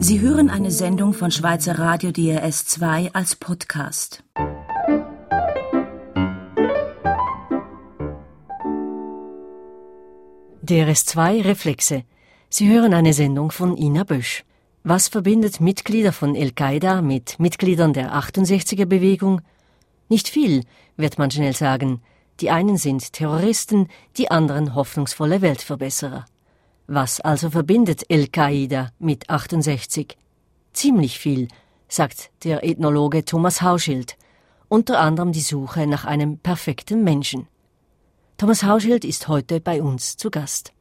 Sie hören eine Sendung von Schweizer Radio DRS 2 als Podcast. DRS 2 Reflexe. Sie hören eine Sendung von Ina Bösch. Was verbindet Mitglieder von Al-Qaida mit Mitgliedern der 68er-Bewegung? Nicht viel, wird man schnell sagen. Die einen sind Terroristen, die anderen hoffnungsvolle Weltverbesserer. Was also verbindet Al-Qaida mit 68? Ziemlich viel, sagt der Ethnologe Thomas Hauschild. Unter anderem die Suche nach einem perfekten Menschen. Thomas Hauschild ist heute bei uns zu Gast.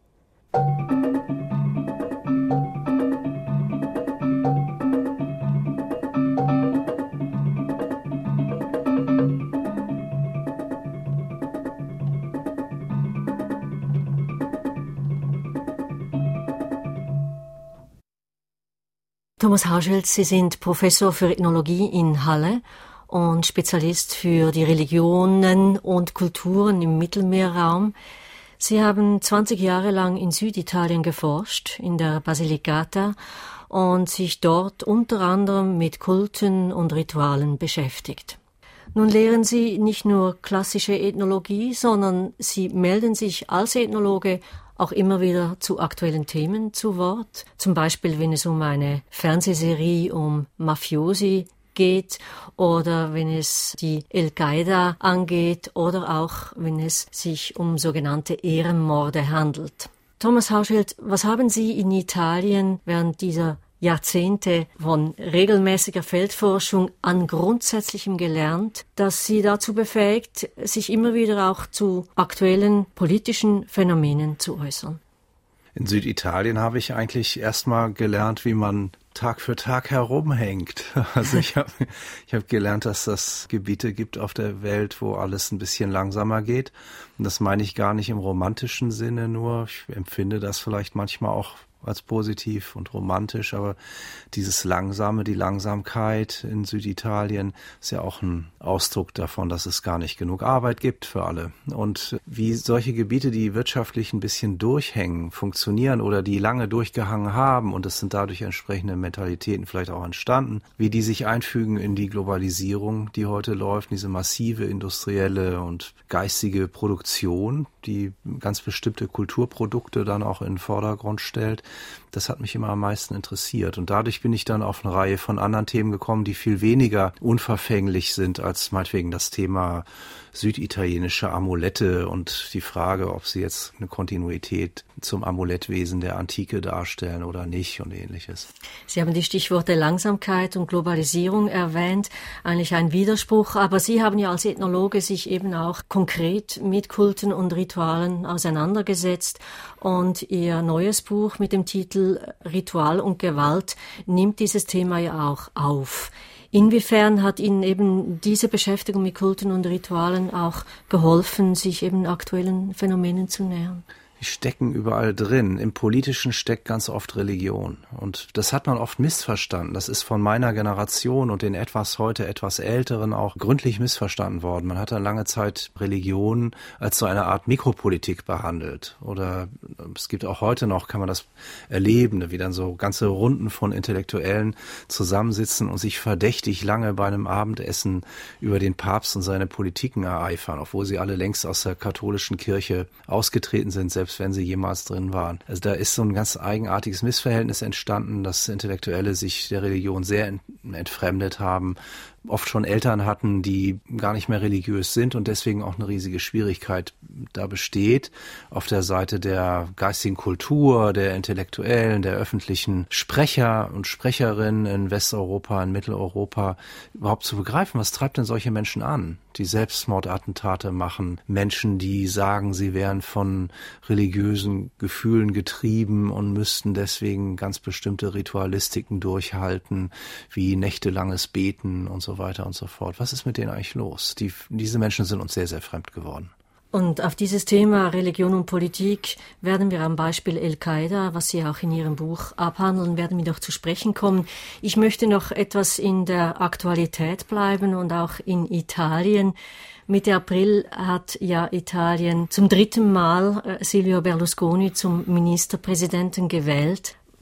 Thomas Hauschild, Sie sind Professor für Ethnologie in Halle und Spezialist für die Religionen und Kulturen im Mittelmeerraum. Sie haben 20 Jahre lang in Süditalien geforscht, in der Basilicata, und sich dort unter anderem mit Kulten und Ritualen beschäftigt. Nun lehren Sie nicht nur klassische Ethnologie, sondern Sie melden sich als Ethnologe auch immer wieder zu aktuellen Themen zu Wort. Zum Beispiel, wenn es um eine Fernsehserie um Mafiosi geht oder wenn es die Al-Qaida angeht oder auch wenn es sich um sogenannte Ehrenmorde handelt. Thomas Hauschild, was haben Sie in Italien während dieser Jahrzehnte von regelmäßiger Feldforschung an Grundsätzlichem gelernt, das Sie dazu befähigt, sich immer wieder auch zu aktuellen politischen Phänomenen zu äußern? In Süditalien habe ich eigentlich erstmal gelernt, wie man Tag für Tag herumhängt. Also ich habe gelernt, dass es Gebiete gibt auf der Welt, wo alles ein bisschen langsamer geht. Und das meine ich gar nicht im romantischen Sinne nur. Ich empfinde das vielleicht manchmal auch als positiv und romantisch, aber dieses Langsame, die Langsamkeit in Süditalien ist ja auch ein Ausdruck davon, dass es gar nicht genug Arbeit gibt für alle. Und wie solche Gebiete, die wirtschaftlich ein bisschen durchhängen, funktionieren oder die lange durchgehangen haben und es sind dadurch entsprechende Mentalitäten vielleicht auch entstanden, wie die sich einfügen in die Globalisierung, die heute läuft, diese massive industrielle und geistige Produktion, die ganz bestimmte Kulturprodukte dann auch in den Vordergrund stellt. Das hat mich immer am meisten interessiert. Und dadurch bin ich dann auf eine Reihe von anderen Themen gekommen, die viel weniger unverfänglich sind als meinetwegen das Thema süditalienische Amulette und die Frage, ob sie jetzt eine Kontinuität zum Amulettwesen der Antike darstellen oder nicht und Ähnliches. Sie haben die Stichworte Langsamkeit und Globalisierung erwähnt, eigentlich ein Widerspruch, aber Sie haben ja als Ethnologe sich eben auch konkret mit Kulten und Ritualen auseinandergesetzt und Ihr neues Buch mit dem Titel Ritual und Gewalt nimmt dieses Thema ja auch auf. Inwiefern hat Ihnen eben diese Beschäftigung mit Kulten und Ritualen auch geholfen, sich eben aktuellen Phänomenen zu nähern? Die stecken überall drin. Im Politischen steckt ganz oft Religion. Und das hat man oft missverstanden. Das ist von meiner Generation und den heute etwas Älteren auch gründlich missverstanden worden. Man hat dann lange Zeit Religion als so eine Art Mikropolitik behandelt. Oder es gibt auch heute noch, kann man das erleben, wie dann so ganze Runden von Intellektuellen zusammensitzen und sich verdächtig lange bei einem Abendessen über den Papst und seine Politiken ereifern, obwohl sie alle längst aus der katholischen Kirche ausgetreten sind, selbst wenn sie jemals drin waren. Also da ist so ein ganz eigenartiges Missverhältnis entstanden, dass Intellektuelle sich der Religion sehr entfremdet haben, oft schon Eltern hatten, die gar nicht mehr religiös sind und deswegen auch eine riesige Schwierigkeit da besteht, auf der Seite der geistigen Kultur, der Intellektuellen, der öffentlichen Sprecher und Sprecherinnen in Westeuropa, in Mitteleuropa überhaupt zu begreifen, was treibt denn solche Menschen an, die Selbstmordattentate machen, Menschen, die sagen, sie wären von religiösen Gefühlen getrieben und müssten deswegen ganz bestimmte Ritualistiken durchhalten, wie nächtelanges Beten und so weiter und so fort. Was ist mit denen eigentlich los? Diese Menschen sind uns sehr, sehr fremd geworden. Und auf dieses Thema Religion und Politik werden wir am Beispiel Al-Qaida, was Sie auch in Ihrem Buch abhandeln, werden wir noch zu sprechen kommen. Ich möchte noch etwas in der Aktualität bleiben und auch in Italien. Mitte April hat ja Italien zum 3. Mal Silvio Berlusconi zum Ministerpräsidenten gewählt.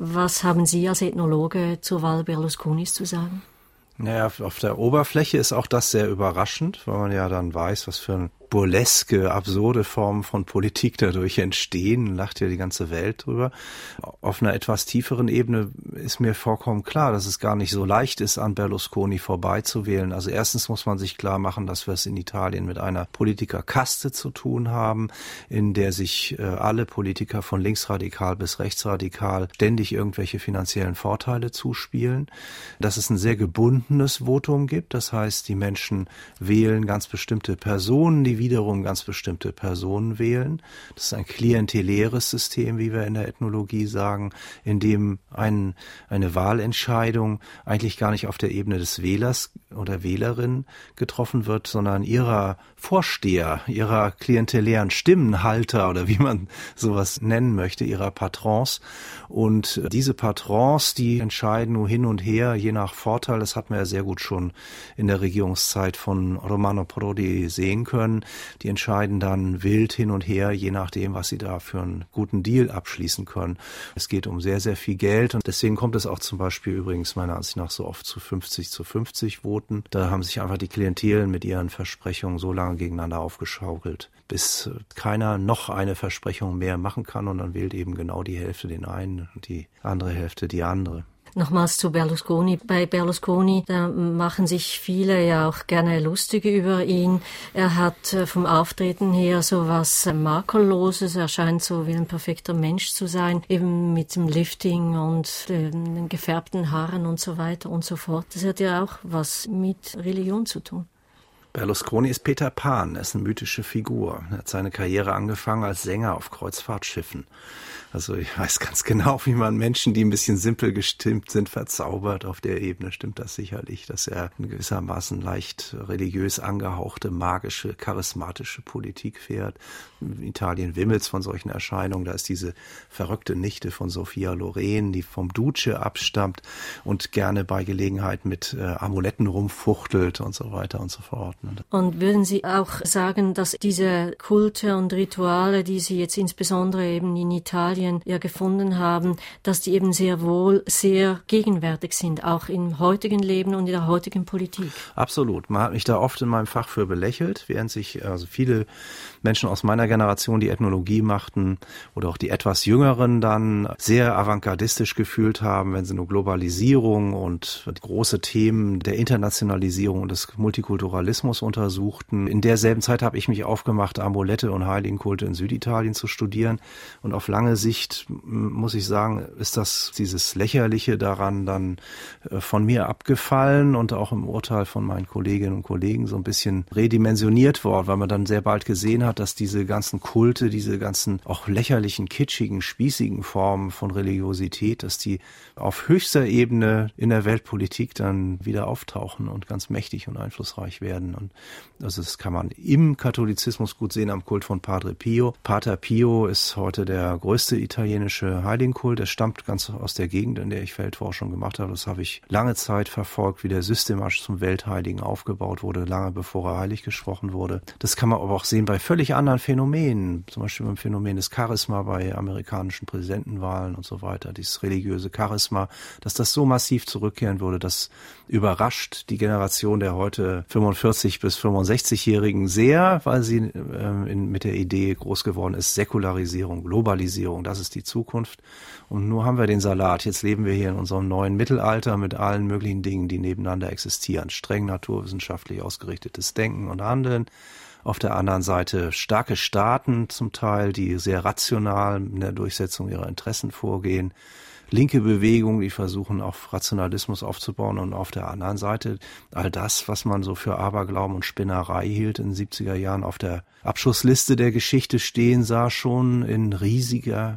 Was haben Sie als Ethnologe zur Wahl Berlusconis zu sagen? Naja, auf der Oberfläche ist auch das sehr überraschend, weil man ja dann weiß, was für burleske, absurde Formen von Politik dadurch entstehen, lacht ja die ganze Welt drüber. Auf einer etwas tieferen Ebene ist mir vollkommen klar, dass es gar nicht so leicht ist, an Berlusconi vorbeizuwählen. Also erstens muss man sich klar machen, dass wir es in Italien mit einer Politikerkaste zu tun haben, in der sich alle Politiker von linksradikal bis rechtsradikal ständig irgendwelche finanziellen Vorteile zuspielen. Dass es ein sehr gebundenes Votum gibt, das heißt, die Menschen wählen ganz bestimmte Personen, die wiederum ganz bestimmte Personen wählen. Das ist ein klienteläres System, wie wir in der Ethnologie sagen, in dem eine Wahlentscheidung eigentlich gar nicht auf der Ebene des Wählers oder Wählerin getroffen wird, sondern ihrer Vorsteher, ihrer klientelären Stimmenhalter oder wie man sowas nennen möchte, ihrer Patrons. Und diese Patrons, die entscheiden nur hin und her, je nach Vorteil. Das hat man ja sehr gut schon in der Regierungszeit von Romano Prodi sehen können. Die entscheiden dann wild hin und her, je nachdem, was sie da für einen guten Deal abschließen können. Es geht um sehr, sehr viel Geld und deswegen kommt es auch zum Beispiel übrigens meiner Ansicht nach so oft zu 50-50 Voten. Da haben sich einfach die Klientelen mit ihren Versprechungen so lange gegeneinander aufgeschaukelt, bis keiner noch eine Versprechung mehr machen kann und dann wählt eben genau die Hälfte den einen und die andere Hälfte die andere. Nochmals zu Berlusconi. Bei Berlusconi, da machen sich viele ja auch gerne lustig über ihn. Er hat vom Auftreten her so was Makelloses. Er scheint so wie ein perfekter Mensch zu sein, eben mit dem Lifting und den gefärbten Haaren und so weiter und so fort. Das hat ja auch was mit Religion zu tun. Berlusconi ist Peter Pan, er ist eine mythische Figur. Er hat seine Karriere angefangen als Sänger auf Kreuzfahrtschiffen. Also ich weiß ganz genau, wie man Menschen, die ein bisschen simpel gestimmt sind, verzaubert. Auf der Ebene stimmt das sicherlich, dass er in gewissermaßen leicht religiös angehauchte, magische, charismatische Politik fährt. In Italien wimmelt's von solchen Erscheinungen. Da ist diese verrückte Nichte von Sophia Loren, die vom Duce abstammt und gerne bei Gelegenheit mit Amuletten rumfuchtelt und so weiter und so fort. Und würden Sie auch sagen, dass diese Kulte und Rituale, die Sie jetzt insbesondere eben in Italien ja gefunden haben, dass die eben sehr wohl sehr gegenwärtig sind, auch im heutigen Leben und in der heutigen Politik? Absolut. Man hat mich da oft in meinem Fach für belächelt, während sich also viele Menschen aus meiner Generation, die Ethnologie machten oder auch die etwas Jüngeren dann sehr avantgardistisch gefühlt haben, wenn sie nur Globalisierung und große Themen der Internationalisierung und des Multikulturalismus untersuchten. In derselben Zeit habe ich mich aufgemacht, Amulette und Heiligenkulte in Süditalien zu studieren und auf lange Sicht, muss ich sagen, ist dieses Lächerliche daran dann von mir abgefallen und auch im Urteil von meinen Kolleginnen und Kollegen so ein bisschen redimensioniert worden, weil man dann sehr bald gesehen hat, dass diese ganzen Kulte, diese ganzen auch lächerlichen, kitschigen, spießigen Formen von Religiosität, dass die auf höchster Ebene in der Weltpolitik dann wieder auftauchen und ganz mächtig und einflussreich werden. Und also das kann man im Katholizismus gut sehen am Kult von Padre Pio. Pater Pio ist heute der größte italienische Heiligenkult. Er stammt ganz aus der Gegend, in der ich Feldforschung gemacht habe. Das habe ich lange Zeit verfolgt, wie der systematisch zum Weltheiligen aufgebaut wurde, lange bevor er heilig gesprochen wurde. Das kann man aber auch sehen bei völlig anderen Phänomenen, zum Beispiel beim Phänomen des Charisma bei amerikanischen Präsidentenwahlen und so weiter, dieses religiöse Charisma, dass das so massiv zurückkehren würde, das überrascht die Generation der heute 45- bis 65-Jährigen sehr, weil sie mit der Idee groß geworden ist, Säkularisierung, Globalisierung, das ist die Zukunft. Und nur haben wir den Salat. Jetzt leben wir hier in unserem neuen Mittelalter mit allen möglichen Dingen, die nebeneinander existieren. Streng naturwissenschaftlich ausgerichtetes Denken und Handeln. Auf der anderen Seite starke Staaten zum Teil, die sehr rational in der Durchsetzung ihrer Interessen vorgehen. Linke Bewegungen, die versuchen, auf Rationalismus aufzubauen. Und auf der anderen Seite all das, was man so für Aberglauben und Spinnerei hielt in den 70er Jahren auf der Abschussliste der Geschichte stehen sah, schon in riesiger,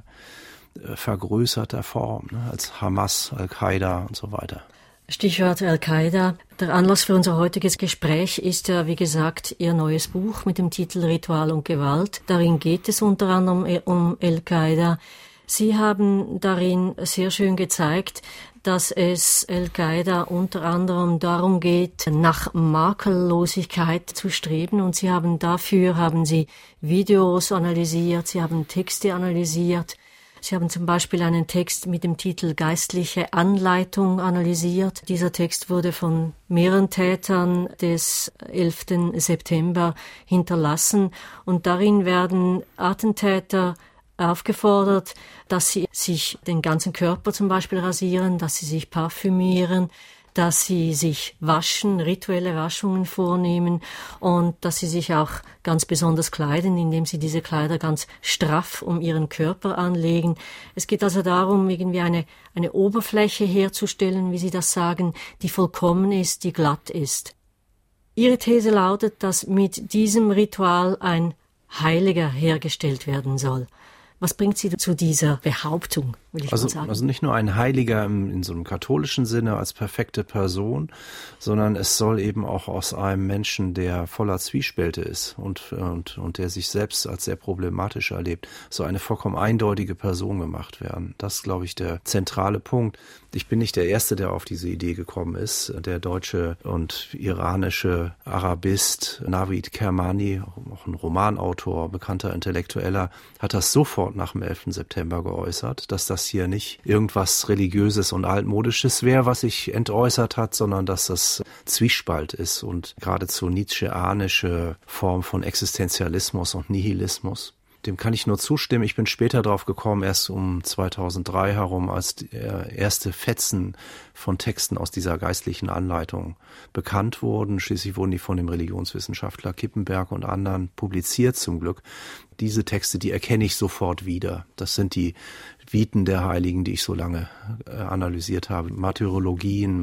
vergrößerter Form, als Hamas, Al-Qaida und so weiter. Stichwort Al-Qaida. Der Anlass für unser heutiges Gespräch ist ja, wie gesagt, Ihr neues Buch mit dem Titel Ritual und Gewalt. Darin geht es unter anderem um Al-Qaida. Sie haben darin sehr schön gezeigt, dass es Al-Qaida unter anderem darum geht, nach Makellosigkeit zu streben. Und haben Sie Videos analysiert, Sie haben Texte analysiert. Sie haben zum Beispiel einen Text mit dem Titel Geistliche Anleitung analysiert. Dieser Text wurde von mehreren Tätern des 11. September hinterlassen und darin werden Attentäter aufgefordert, dass sie sich den ganzen Körper zum Beispiel rasieren, dass sie sich parfümieren, dass sie sich waschen, rituelle Waschungen vornehmen und dass sie sich auch ganz besonders kleiden, indem sie diese Kleider ganz straff um ihren Körper anlegen. Es geht also darum, irgendwie eine Oberfläche herzustellen, wie Sie das sagen, die vollkommen ist, die glatt ist. Ihre These lautet, dass mit diesem Ritual ein Heiliger hergestellt werden soll. Was bringt Sie zu dieser Behauptung, will ich mal sagen? Also nicht nur ein Heiliger in so einem katholischen Sinne als perfekte Person, sondern es soll eben auch aus einem Menschen, der voller Zwiespälte ist und der sich selbst als sehr problematisch erlebt, so eine vollkommen eindeutige Person gemacht werden. Das ist, glaube ich, der zentrale Punkt. Ich bin nicht der Erste, der auf diese Idee gekommen ist. Der deutsche und iranische Arabist Navid Kermani, auch ein Romanautor, bekannter Intellektueller, hat das sofort nach dem 11. September geäußert, dass das hier nicht irgendwas Religiöses und Altmodisches wäre, was sich entäußert hat, sondern dass das Zwiespalt ist und geradezu nietzscheanische Form von Existenzialismus und Nihilismus. Dem kann ich nur zustimmen. Ich bin später drauf gekommen, erst um 2003 herum, als erste Fetzen von Texten aus dieser geistlichen Anleitung bekannt wurden. Schließlich wurden die von dem Religionswissenschaftler Kippenberg und anderen publiziert zum Glück. Diese Texte, die erkenne ich sofort wieder. Das sind die Viten der Heiligen, die ich so lange analysiert habe. Martyrologien,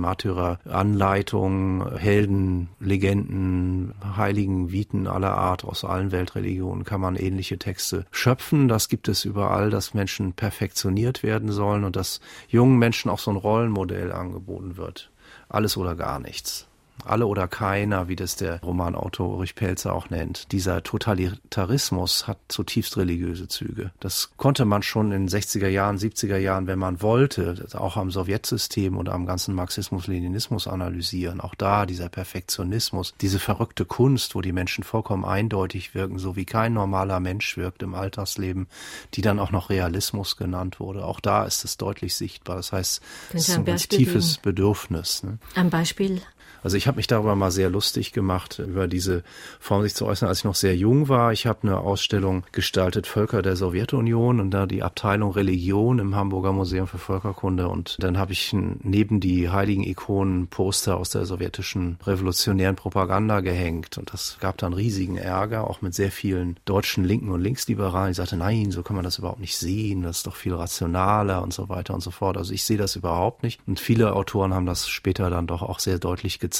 Märtyreranleitungen, Helden, Legenden, Heiligen Viten aller Art aus allen Weltreligionen kann man ähnliche Texte schöpfen. Das gibt es überall, dass Menschen perfektioniert werden sollen und dass jungen Menschen auch so ein Rollenmodell angeboten wird. Alles oder gar nichts. Alle oder keiner, wie das der Romanautor Ulrich Pelzer auch nennt. Dieser Totalitarismus hat zutiefst religiöse Züge. Das konnte man schon in den 60er Jahren, 70er Jahren, wenn man wollte, auch am Sowjetsystem und am ganzen Marxismus-Leninismus analysieren. Auch da dieser Perfektionismus, diese verrückte Kunst, wo die Menschen vollkommen eindeutig wirken, so wie kein normaler Mensch wirkt im Alltagsleben, die dann auch noch Realismus genannt wurde. Auch da ist es deutlich sichtbar. Das heißt, es ist ein ganz tiefes Bedürfnis. Ne? Ein Beispiel? Also ich habe mich darüber mal sehr lustig gemacht, über diese Form sich zu äußern, als ich noch sehr jung war. Ich habe eine Ausstellung gestaltet, Völker der Sowjetunion, und da die Abteilung Religion im Hamburger Museum für Völkerkunde. Und dann habe ich neben die heiligen Ikonen Poster aus der sowjetischen revolutionären Propaganda gehängt. Und das gab dann riesigen Ärger, auch mit sehr vielen deutschen Linken und Linksliberalen. Ich sagte, nein, so kann man das überhaupt nicht sehen. Das ist doch viel rationaler und so weiter und so fort. Also ich sehe das überhaupt nicht. Und viele Autoren haben das später dann doch auch sehr deutlich gezeigt,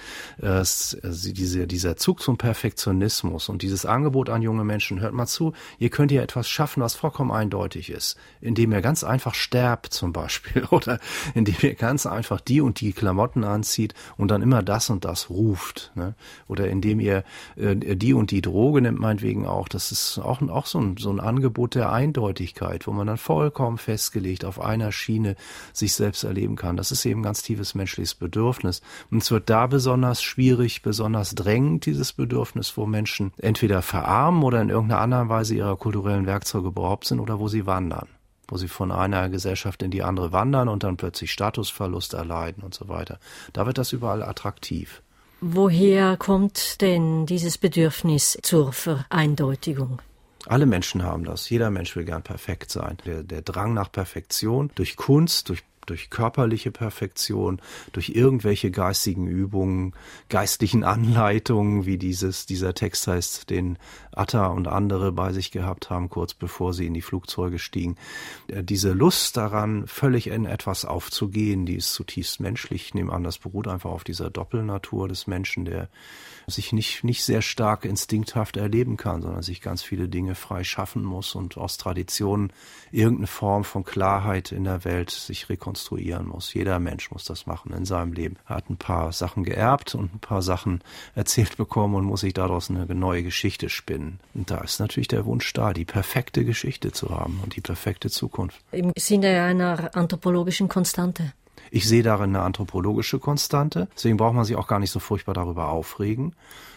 dieser Zug zum Perfektionismus und dieses Angebot an junge Menschen, hört mal zu, ihr könnt ja etwas schaffen, was vollkommen eindeutig ist, indem ihr ganz einfach sterbt zum Beispiel oder indem ihr ganz einfach die und die Klamotten anzieht und dann immer das und das ruft, ne? Oder indem ihr die und die Droge nimmt, meinetwegen auch. Das ist auch so ein Angebot der Eindeutigkeit, wo man dann vollkommen festgelegt auf einer Schiene sich selbst erleben kann. Das ist eben ganz tiefes menschliches Bedürfnis. Und es wird da besonders schwierig, besonders drängend, dieses Bedürfnis, wo Menschen entweder verarmen oder in irgendeiner anderen Weise ihrer kulturellen Werkzeuge beraubt sind oder wo sie wandern. Wo sie von einer Gesellschaft in die andere wandern und dann plötzlich Statusverlust erleiden und so weiter. Da wird das überall attraktiv. Woher kommt denn dieses Bedürfnis zur Vereindeutigung? Alle Menschen haben das. Jeder Mensch will gern perfekt sein. Der Drang nach Perfektion durch Kunst, durch körperliche Perfektion, durch irgendwelche geistigen Übungen, geistlichen Anleitungen, wie dieser Text heißt, den Atta und andere bei sich gehabt haben, kurz bevor sie in die Flugzeuge stiegen. Diese Lust daran, völlig in etwas aufzugehen, die ist zutiefst menschlich. Ich nehme an, das beruht einfach auf dieser Doppelnatur des Menschen, der sich nicht sehr stark instinkthaft erleben kann, sondern sich ganz viele Dinge frei schaffen muss und aus Traditionen irgendeine Form von Klarheit in der Welt sich rekonstruieren muss. Jeder Mensch muss das machen in seinem Leben. Er hat ein paar Sachen geerbt und ein paar Sachen erzählt bekommen und muss sich daraus eine neue Geschichte spinnen. Und da ist natürlich der Wunsch da, die perfekte Geschichte zu haben und die perfekte Zukunft. Im Sinne einer anthropologischen Konstante. Ich sehe darin eine anthropologische Konstante, deswegen braucht man sich auch gar nicht so furchtbar darüber aufregen.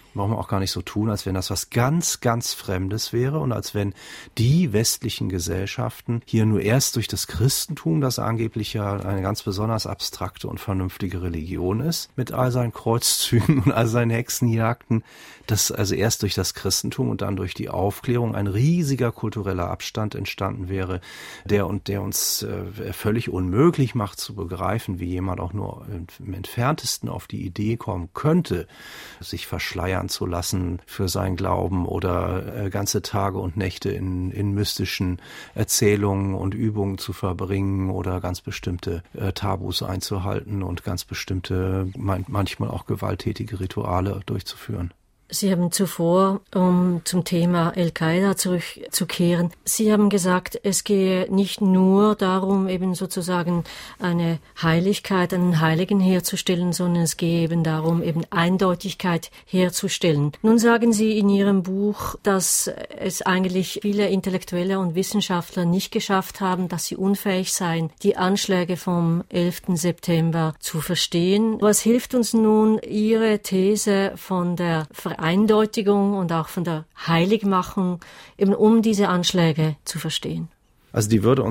Brauchen wir auch gar nicht so tun, als wenn das was ganz, ganz Fremdes wäre und als wenn die westlichen Gesellschaften hier nur erst durch das Christentum, das angeblich ja eine ganz besonders abstrakte und vernünftige Religion ist, mit all seinen Kreuzzügen und all seinen Hexenjagden, dass also erst durch das Christentum und dann durch die Aufklärung ein riesiger kultureller Abstand entstanden wäre, der uns völlig unmöglich macht zu begreifen, wie jemand auch nur im Entferntesten auf die Idee kommen könnte, sich verschleiern zu lassen für seinen Glauben oder ganze Tage und Nächte in mystischen Erzählungen und Übungen zu verbringen oder ganz bestimmte Tabus einzuhalten und ganz bestimmte, manchmal auch gewalttätige Rituale durchzuführen. Sie haben zuvor, um zum Thema Al-Qaida zurückzukehren, Sie haben gesagt, es gehe nicht nur darum, eben sozusagen eine Heiligkeit, einen Heiligen herzustellen, sondern es gehe eben darum, eben Eindeutigkeit herzustellen. Nun sagen Sie in Ihrem Buch, dass es eigentlich viele Intellektuelle und Wissenschaftler nicht geschafft haben, dass sie unfähig seien, die Anschläge vom 11. September zu verstehen. Was hilft uns nun Ihre These von der Eindeutigung und auch von der Heiligmachung, eben um diese Anschläge zu verstehen? Also würde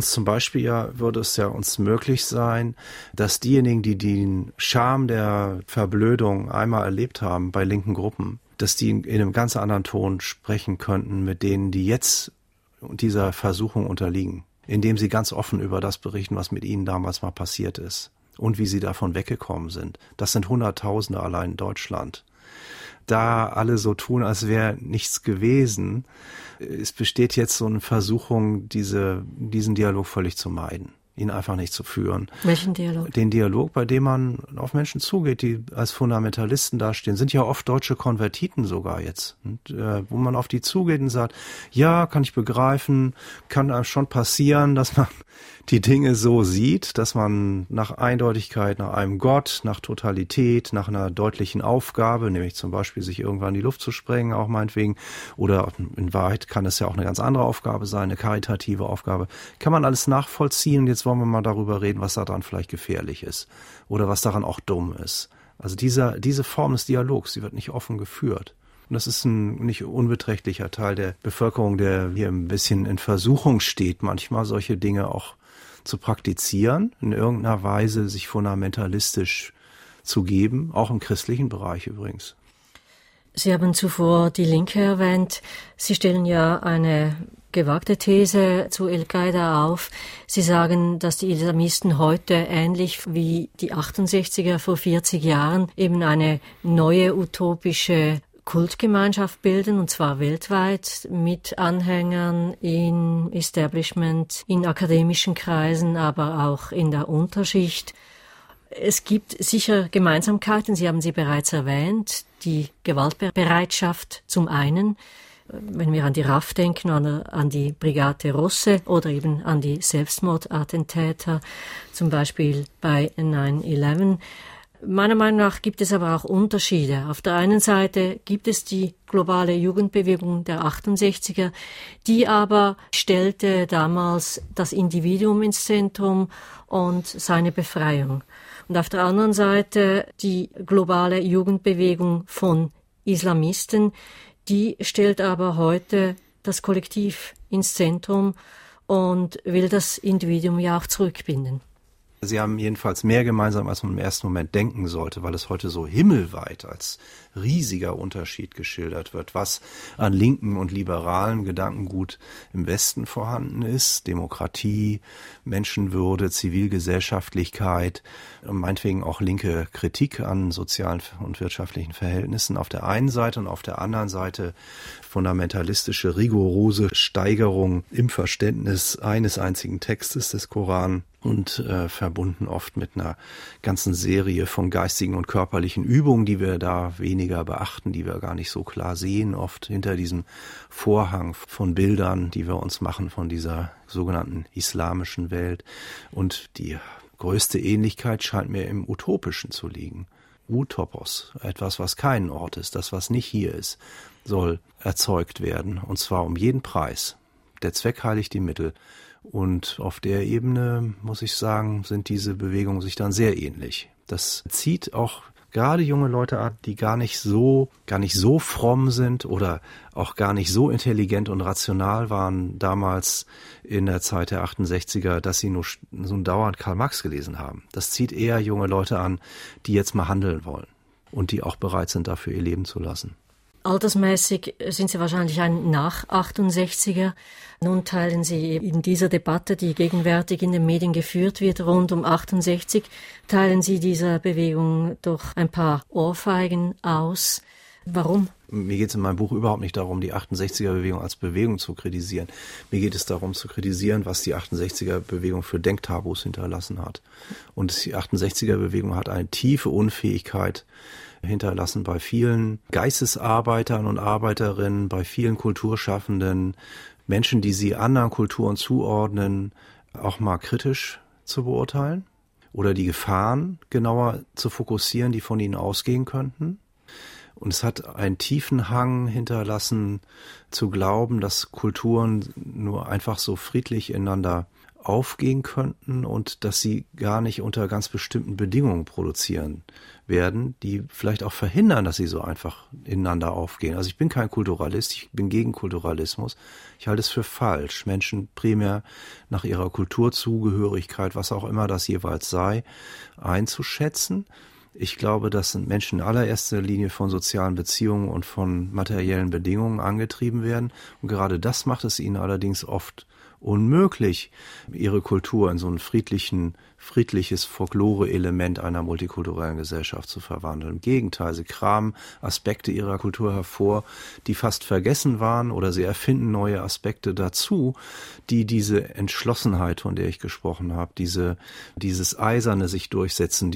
es ja uns möglich sein, dass diejenigen, die den Charme der Verblödung einmal erlebt haben bei linken Gruppen, dass die in einem ganz anderen Ton sprechen könnten mit denen, die jetzt dieser Versuchung unterliegen, indem sie ganz offen über das berichten, was mit ihnen damals mal passiert ist und wie sie davon weggekommen sind. Das sind Hunderttausende allein in Deutschland. Da alle so tun, als wäre nichts gewesen, es besteht jetzt so eine Versuchung, diesen Dialog völlig zu meiden, ihn einfach nicht zu führen. Welchen Dialog? Den Dialog, bei dem man auf Menschen zugeht, die als Fundamentalisten dastehen, sind ja oft deutsche Konvertiten sogar jetzt, und, wo man auf die zugeht und sagt, ja, kann ich begreifen, kann einem schon passieren, dass man die Dinge so sieht, dass man nach Eindeutigkeit, nach einem Gott, nach Totalität, nach einer deutlichen Aufgabe, nämlich zum Beispiel sich irgendwann in die Luft zu sprengen, auch meinetwegen, oder in Wahrheit kann es ja auch eine ganz andere Aufgabe sein, eine karitative Aufgabe, kann man alles nachvollziehen. Und jetzt wollen wir mal darüber reden, was daran vielleicht gefährlich ist oder was daran auch dumm ist. Also diese Form des Dialogs, die wird nicht offen geführt. Und das ist ein nicht unbeträchtlicher Teil der Bevölkerung, der hier ein bisschen in Versuchung steht, manchmal solche Dinge auch zu praktizieren, in irgendeiner Weise sich fundamentalistisch zu geben, auch im christlichen Bereich übrigens. Sie haben zuvor die Linke erwähnt. Sie stellen ja eine gewagte These zu Al-Qaida auf. Sie sagen, dass die Islamisten heute ähnlich wie die 68er vor 40 Jahren eben eine neue utopische Kultgemeinschaft bilden, und zwar weltweit, mit Anhängern im Establishment, in akademischen Kreisen, aber auch in der Unterschicht. Es gibt sicher Gemeinsamkeiten, Sie haben sie bereits erwähnt, die Gewaltbereitschaft zum einen, wenn wir an die RAF denken, an die Brigate Rosse oder eben an die Selbstmordattentäter, zum Beispiel bei 9/11. Meiner Meinung nach gibt es aber auch Unterschiede. Auf der einen Seite gibt es die globale Jugendbewegung der 68er, die aber stellte damals das Individuum ins Zentrum und seine Befreiung. Und auf der anderen Seite die globale Jugendbewegung von Islamisten, die stellt aber heute das Kollektiv ins Zentrum und will das Individuum ja auch zurückbinden. Sie haben jedenfalls mehr gemeinsam, als man im ersten Moment denken sollte, weil es heute so himmelweit als riesiger Unterschied geschildert wird, was an linken und liberalen Gedankengut im Westen vorhanden ist. Demokratie, Menschenwürde, Zivilgesellschaftlichkeit, meinetwegen auch linke Kritik an sozialen und wirtschaftlichen Verhältnissen auf der einen Seite und auf der anderen Seite fundamentalistische, rigorose Steigerung im Verständnis eines einzigen Textes des Koran und verbunden oft mit einer ganzen Serie von geistigen und körperlichen Übungen, die wir da weniger beachten, die wir gar nicht so klar sehen, oft hinter diesem Vorhang von Bildern, die wir uns machen von dieser sogenannten islamischen Welt. Und die größte Ähnlichkeit scheint mir im Utopischen zu liegen. Utopos, etwas, was kein Ort ist, das, was nicht hier ist, soll erzeugt werden, und zwar um jeden Preis. Der Zweck heiligt die Mittel. Und auf der Ebene, muss ich sagen, sind diese Bewegungen sich dann sehr ähnlich. Das zieht auch gerade junge Leute, die gar nicht so fromm sind oder auch gar nicht so intelligent und rational waren damals in der Zeit der 68er, dass sie nur so dauernd Karl Marx gelesen haben. Das zieht eher junge Leute an, die jetzt mal handeln wollen und die auch bereit sind, dafür ihr Leben zu lassen. Altersmäßig sind Sie wahrscheinlich ein Nach-68er. Nun teilen Sie in dieser Debatte, die gegenwärtig in den Medien geführt wird, rund um 68, teilen Sie dieser Bewegung doch ein paar Ohrfeigen aus. Warum? Mir geht es in meinem Buch überhaupt nicht darum, die 68er-Bewegung als Bewegung zu kritisieren. Mir geht es darum zu kritisieren, was die 68er-Bewegung für Denktabus hinterlassen hat. Und die 68er-Bewegung hat eine tiefe Unfähigkeit hinterlassen bei vielen Geistesarbeitern und Arbeiterinnen, bei vielen Kulturschaffenden, Menschen, die sie anderen Kulturen zuordnen, auch mal kritisch zu beurteilen oder die Gefahren genauer zu fokussieren, die von ihnen ausgehen könnten. Und es hat einen tiefen Hang hinterlassen, zu glauben, dass Kulturen nur einfach so friedlich ineinander aufgehen könnten und dass sie gar nicht unter ganz bestimmten Bedingungen produzieren werden, die vielleicht auch verhindern, dass sie so einfach ineinander aufgehen. Also ich bin kein Kulturalist, ich bin gegen Kulturalismus. Ich halte es für falsch, Menschen primär nach ihrer Kulturzugehörigkeit, was auch immer das jeweils sei, einzuschätzen. Ich glaube, dass Menschen in allererster Linie von sozialen Beziehungen und von materiellen Bedingungen angetrieben werden. Und gerade das macht es ihnen allerdings oft unmöglich, ihre Kultur in so ein friedliches Folklore-Element einer multikulturellen Gesellschaft zu verwandeln. Im Gegenteil, sie kramen Aspekte ihrer Kultur hervor, die fast vergessen waren, oder sie erfinden neue Aspekte dazu, die diese Entschlossenheit, von der ich gesprochen habe, dieses eiserne sich durchsetzen,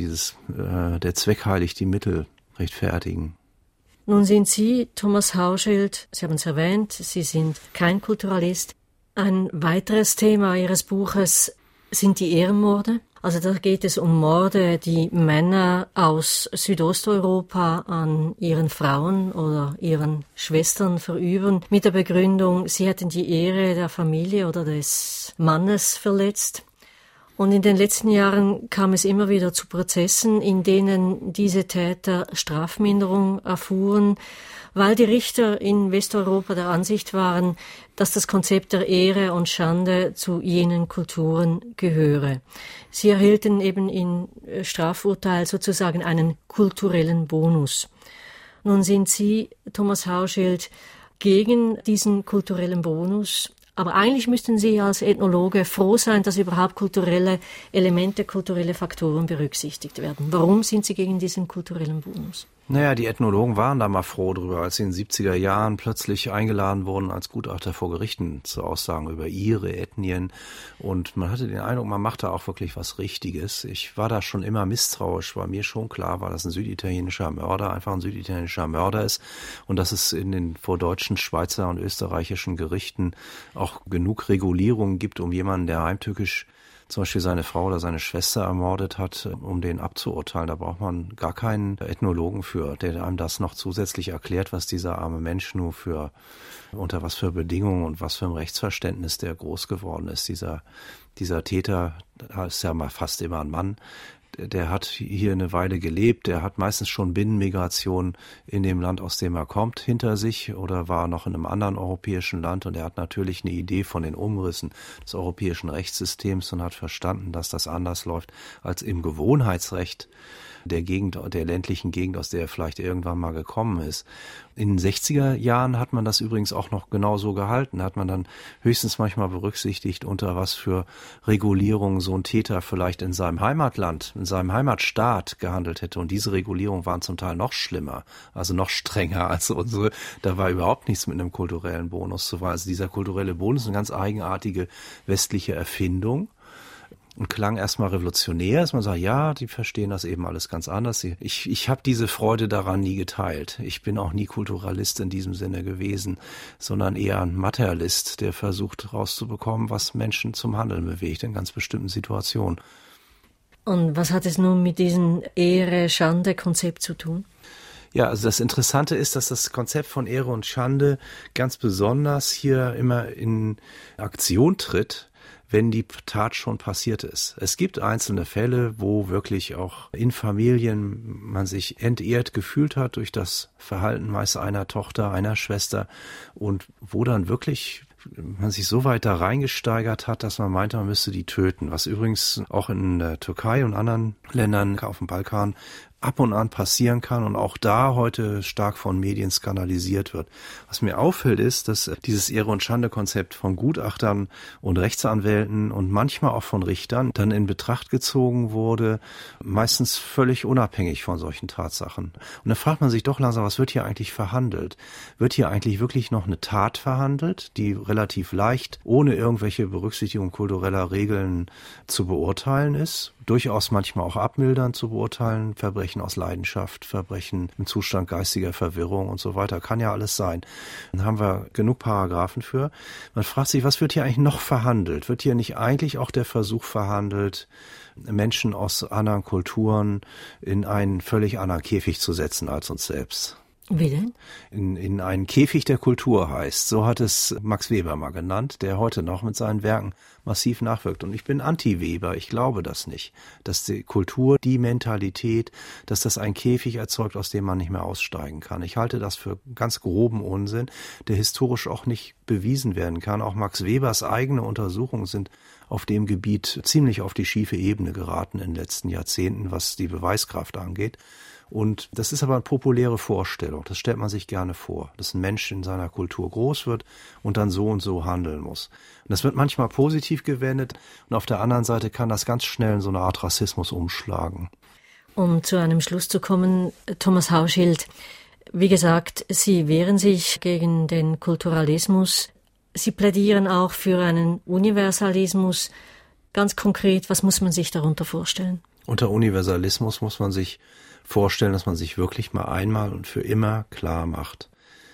der Zweck heiligt die Mittel rechtfertigen. Nun sind Sie, Thomas Hauschild, Sie haben es erwähnt, Sie sind kein Kulturalist. Ein weiteres Thema Ihres Buches sind die Ehrenmorde. Also da geht es um Morde, die Männer aus Südosteuropa an ihren Frauen oder ihren Schwestern verüben, mit der Begründung, sie hätten die Ehre der Familie oder des Mannes verletzt. Und in den letzten Jahren kam es immer wieder zu Prozessen, in denen diese Täter Strafminderung erfuhren, weil die Richter in Westeuropa der Ansicht waren, dass das Konzept der Ehre und Schande zu jenen Kulturen gehöre. Sie erhielten eben in Strafurteil sozusagen einen kulturellen Bonus. Nun sind Sie, Thomas Hauschild, gegen diesen kulturellen Bonus. Aber eigentlich müssten Sie als Ethnologe froh sein, dass überhaupt kulturelle Elemente, kulturelle Faktoren berücksichtigt werden. Warum sind Sie gegen diesen kulturellen Bonus? Naja, die Ethnologen waren da mal froh drüber, als sie in den 70er Jahren plötzlich eingeladen wurden als Gutachter vor Gerichten zu Aussagen über ihre Ethnien. Und man hatte den Eindruck, man macht da auch wirklich was Richtiges. Ich war da schon immer misstrauisch, weil mir schon klar war, dass ein süditalienischer Mörder einfach ein süditalienischer Mörder ist und dass es vor deutschen, Schweizer und österreichischen Gerichten auch genug Regulierungen gibt, um jemanden, der heimtückisch zum Beispiel seine Frau oder seine Schwester ermordet hat, um den abzuurteilen. Da braucht man gar keinen Ethnologen für, der einem das noch zusätzlich erklärt, was dieser arme Mensch nur unter was für Bedingungen und was für ein Rechtsverständnis der groß geworden ist. Dieser Täter, da ist ja mal fast immer ein Mann, der hat hier eine Weile gelebt, der hat meistens schon Binnenmigration in dem Land, aus dem er kommt, hinter sich oder war noch in einem anderen europäischen Land und er hat natürlich eine Idee von den Umrissen des europäischen Rechtssystems und hat verstanden, dass das anders läuft als im Gewohnheitsrecht der ländlichen Gegend, aus der er vielleicht irgendwann mal gekommen ist. In den 60er Jahren hat man das übrigens auch noch genau so gehalten, hat man dann höchstens manchmal berücksichtigt, unter was für Regulierungen so ein Täter vielleicht in seinem Heimatland, in seinem Heimatstaat gehandelt hätte. Und diese Regulierungen waren zum Teil noch schlimmer, also noch strenger als unsere. Da war überhaupt nichts mit einem kulturellen Bonus zu tun. Also dieser kulturelle Bonus ist eine ganz eigenartige westliche Erfindung. Und klang erstmal revolutionär, dass man sagt, ja, die verstehen das eben alles ganz anders. Ich habe diese Freude daran nie geteilt. Ich bin auch nie Kulturalist in diesem Sinne gewesen, sondern eher ein Materialist, der versucht rauszubekommen, was Menschen zum Handeln bewegt in ganz bestimmten Situationen. Und was hat es nun mit diesem Ehre-Schande-Konzept zu tun? Ja, also das Interessante ist, dass das Konzept von Ehre und Schande ganz besonders hier immer in Aktion tritt, wenn die Tat schon passiert ist. Es gibt einzelne Fälle, wo wirklich auch in Familien man sich entehrt gefühlt hat durch das Verhalten meist einer Tochter, einer Schwester und wo dann wirklich man sich so weit da reingesteigert hat, dass man meinte, man müsste die töten. Was übrigens auch in der Türkei und anderen Ländern auf dem Balkan ab und an passieren kann und auch da heute stark von Medien skandalisiert wird. Was mir auffällt ist, dass dieses Ehre- und Schande-Konzept von Gutachtern und Rechtsanwälten und manchmal auch von Richtern dann in Betracht gezogen wurde, meistens völlig unabhängig von solchen Tatsachen. Und dann fragt man sich doch langsam, was wird hier eigentlich verhandelt? Wird hier eigentlich wirklich noch eine Tat verhandelt, die relativ leicht, ohne irgendwelche Berücksichtigung kultureller Regeln zu beurteilen ist? Durchaus manchmal auch abmildernd zu beurteilen, Verbrechen aus Leidenschaft, Verbrechen im Zustand geistiger Verwirrung und so weiter, kann ja alles sein. Dann haben wir genug Paragraphen für. Man fragt sich, was wird hier eigentlich noch verhandelt? Wird hier nicht eigentlich auch der Versuch verhandelt, Menschen aus anderen Kulturen in einen völlig anderen Käfig zu setzen als uns selbst? Wie denn? In einen Käfig der Kultur heißt. So hat es Max Weber mal genannt, der heute noch mit seinen Werken massiv nachwirkt. Und ich bin Anti-Weber, ich glaube das nicht. Dass die Kultur, die Mentalität, dass das ein Käfig erzeugt, aus dem man nicht mehr aussteigen kann. Ich halte das für ganz groben Unsinn, der historisch auch nicht bewiesen werden kann. Auch Max Webers eigene Untersuchungen sind auf dem Gebiet ziemlich auf die schiefe Ebene geraten in den letzten Jahrzehnten, was die Beweiskraft angeht. Und das ist aber eine populäre Vorstellung, das stellt man sich gerne vor, dass ein Mensch in seiner Kultur groß wird und dann so und so handeln muss. Und das wird manchmal positiv gewendet und auf der anderen Seite kann das ganz schnell in so eine Art Rassismus umschlagen. Um zu einem Schluss zu kommen, Thomas Hauschild, wie gesagt, Sie wehren sich gegen den Kulturalismus. Sie plädieren auch für einen Universalismus. Ganz konkret, was muss man sich darunter vorstellen? Unter Universalismus muss man sich vorstellen, dass man sich wirklich mal einmal und für immer klar macht,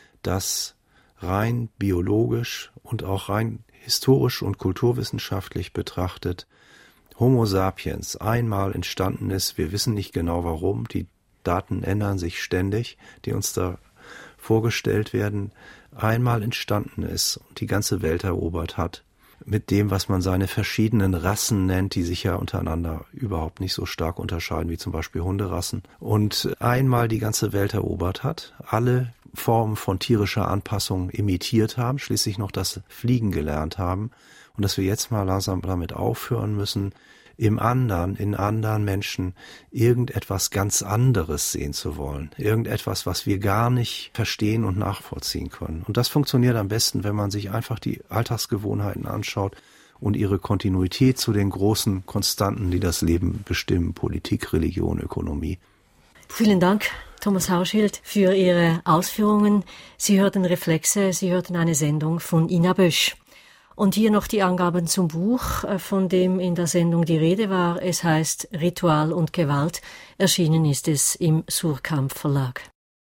dass rein biologisch und auch rein historisch und kulturwissenschaftlich betrachtet Homo sapiens einmal entstanden ist. Wir wissen nicht genau warum, die Daten ändern sich ständig, die uns da vorgestellt werden, einmal entstanden ist und die ganze Welt erobert hat. Mit dem, was man seine verschiedenen Rassen nennt, die sich ja untereinander überhaupt nicht so stark unterscheiden, wie zum Beispiel Hunderassen. Und einmal die ganze Welt erobert hat, alle Formen von tierischer Anpassung imitiert haben, schließlich noch das Fliegen gelernt haben. Und dass wir jetzt mal langsam damit aufhören müssen, in anderen Menschen irgendetwas ganz anderes sehen zu wollen. Irgendetwas, was wir gar nicht verstehen und nachvollziehen können. Und das funktioniert am besten, wenn man sich einfach die Alltagsgewohnheiten anschaut und ihre Kontinuität zu den großen Konstanten, die das Leben bestimmen, Politik, Religion, Ökonomie. Vielen Dank, Thomas Hauschild, für Ihre Ausführungen. Sie hörten Reflexe, Sie hörten eine Sendung von Ina Bösch. Und hier noch die Angaben zum Buch, von dem in der Sendung die Rede war. Es heißt Ritual und Gewalt. Erschienen ist es im Surkamp Verlag.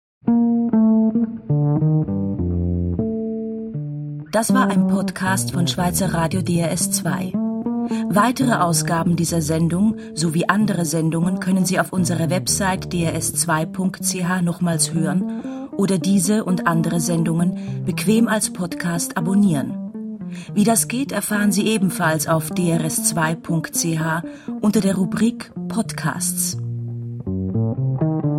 Das war ein Podcast von Schweizer Radio DRS2. Weitere Ausgaben dieser Sendung sowie andere Sendungen können Sie auf unserer Website drs2.ch nochmals hören oder diese und andere Sendungen bequem als Podcast abonnieren. Wie das geht, erfahren Sie ebenfalls auf drs2.ch unter der Rubrik Podcasts.